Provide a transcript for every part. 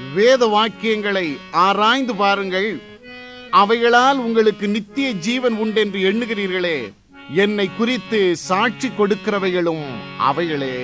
வேத வாக்கியங்களை ஆராய்ந்து பாருங்கள். அவைகளால் உங்களுக்கு நித்திய ஜீவன் உண்டென்று எண்ணுகிறீர்களே, என்னை குறித்து சாட்சி கொடுக்கிறவைகளும் அவைகளே.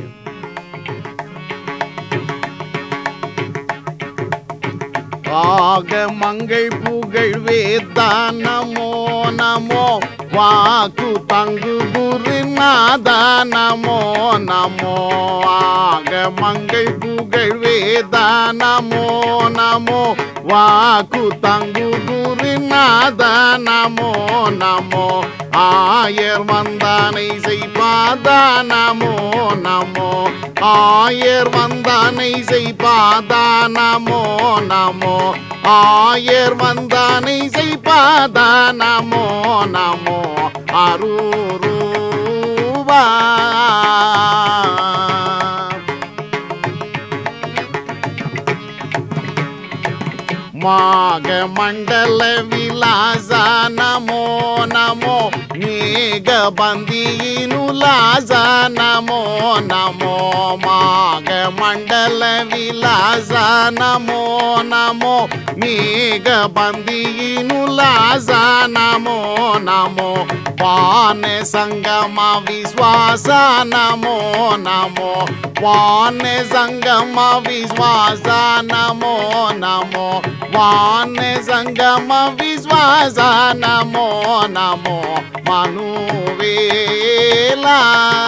ஆகமங்கள் புகழ் வேதா நமோ நமோ, வாக்கு தங்கு குருநாதா நமோ நமோ. ஆகமங்கள் புகழ் வேதா நமோ நமோ, வாக்கு தங்கு குருநாதா நமோ நமோ. ஆயர் வந்தானை செய்பாதா நமோ நமோ, ஆயர் வந்தானை செய்பாதா நமோ நமோ. ஆயர் வந்தானை செய்பாதா நமோ நமோ. அரூரூவா மாக மண்டல விலாசா நமோ நமோ, மேக பந்தியினுலாசா நமோ நமோ. மாக மண்டல விலாசா நமோ நமோ, மேக பந்தியினுலாசா நமோ நமோ. வான சங்கம விஸ்வாச நமோ நமோ, வான சங்கம விஸ்வாச நமோ நமோ. வான சங்கம விஸ்வாச நமோ நமோ. மனுவேலா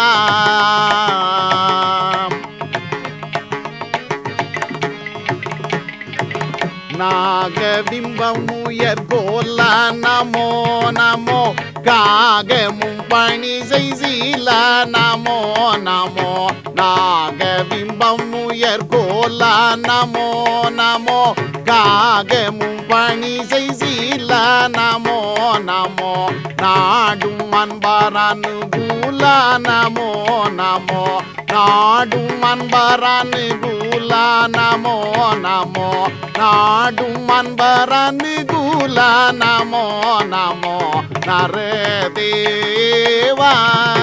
நாகபிம்பம் உயர் கோல நமோ நமோ, காகமும் பணி செய்சீல நமோ நமோ. நாகபிம்பம் உயர் கோல நமோ நமோ, காகமும் பணி செய்சீல நமோ நமோ. நாடும் அன்பர் அனுகூல நமோ நமோ, நாடும் அன்பர் அனுகூல நமோ நமோ. நாடும் அன்பர் அனுகூல நமோ நமோ. நரதேவா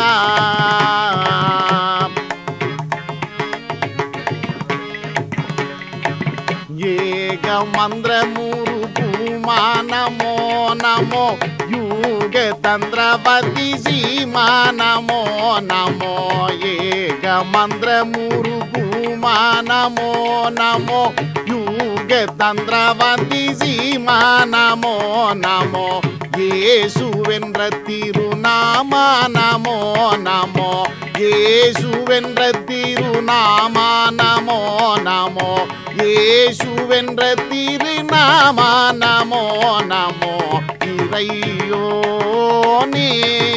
ஏக மந்திர முருகூமா நமோ நமோ, யூக தந்திரவதி சீமா நமோ நமோ. ஏக மந்திர முருகூமா நமோ நமோ, யூக தந்திரவதி சீமா நமோ நமோ. இயேசுவென்ற திருநாம நமோ நமோ, இயேசுவென்ற திருநாம நமோ நமோ. இயேசுவென்ற திருநாம நமோ நமோ. இறையோனே